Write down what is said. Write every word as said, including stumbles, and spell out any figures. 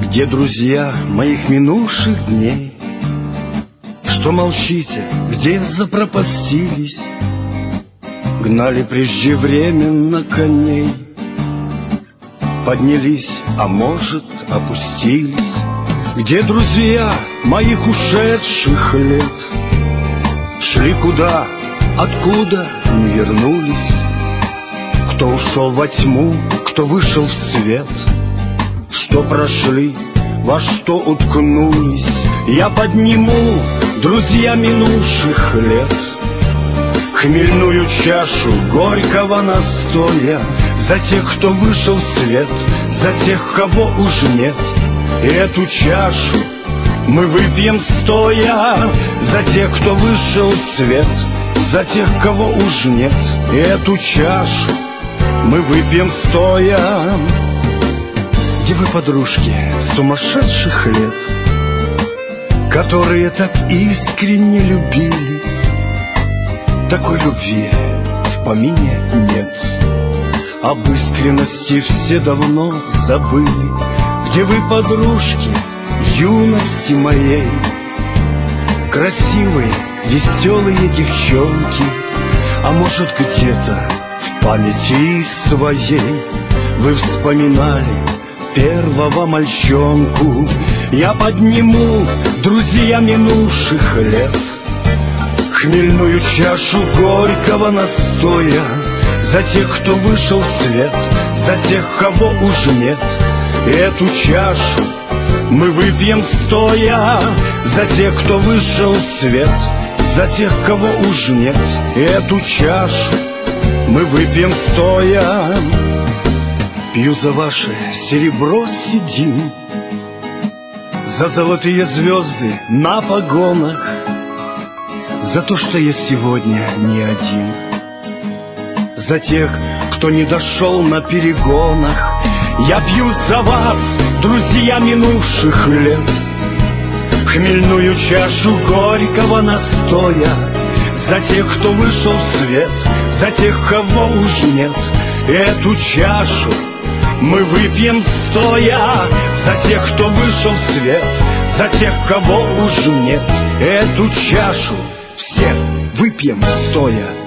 Где друзья моих минувших дней? Что молчите, где запропастились? Гнали преждевременно коней, поднялись, а может, опустились. Где друзья моих ушедших лет? Шли куда, откуда не вернулись. Кто ушел во тьму, кто вышел в свет, что прошли, во что уткнулись. Я подниму, друзья минувших лет, хмельную чашу горького настоя за тех, кто вышел в свет, за тех, кого уж нет. И эту чашу мы выпьем стоя за тех, кто вышел в свет, за тех, кого уж нет. И эту чашу мы выпьем стоя. Где вы, подружки сумасшедших лет, которые так искренне любили? Такой любви в помине нет. Об искренности все давно забыли. Где вы, подружки юности моей, красивые, веселые девчонки? А может, где-то в памяти своей вы вспоминали первого мальчонку? Я подниму, друзья минувших лет, хмельную чашу горького настоя за тех, кто вышел в свет, за тех, кого уж нет. И эту чашу мы выпьем стоя за тех, кто вышел в свет, за тех, кого уж нет. И эту чашу мы выпьем стоя. Пью за ваше серебро седин, за золотые звезды на погонах, за то, что я сегодня не один, за тех, кто не дошел на перегонах. Я пью за вас, друзья минувших лет, хмельную чашу горького настоя за тех, кто вышел в свет, за тех, кого уж нет. И эту чашу мы выпьем стоя за тех, кто вышел в свет, за тех, кого уж нет. И эту чашу все выпьем стоя.